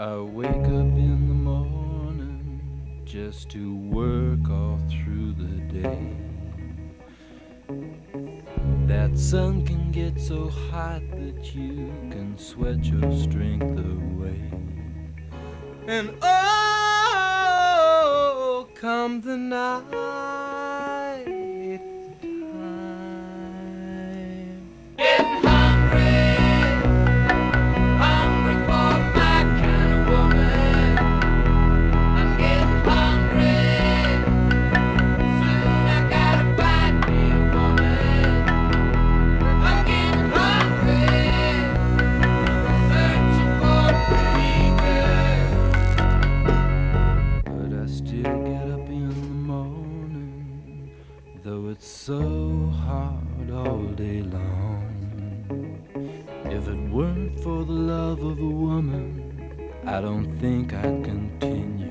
I wake up in the morning just to work all through the day. That sun can get so hot that you can sweat your strength away. And oh, come the night time. Getting hungry, hungry for my kind of woman. I'm getting hungry, soon I gotta find me a woman. I'm getting hungry, searching for a weaker. But I still get up in the morning, though it's so hard all day long. If it weren't for the love of a woman, I don't think I'd continue